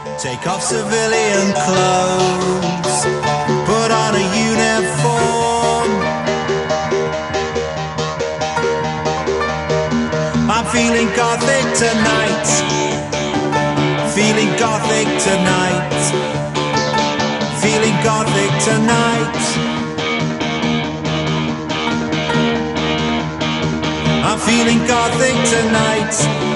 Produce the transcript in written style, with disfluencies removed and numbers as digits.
Take off civilian clothes, put on a uniform. I'm feeling gothic tonight, feeling gothic tonight, feeling gothic tonight. I'm feeling gothic tonight.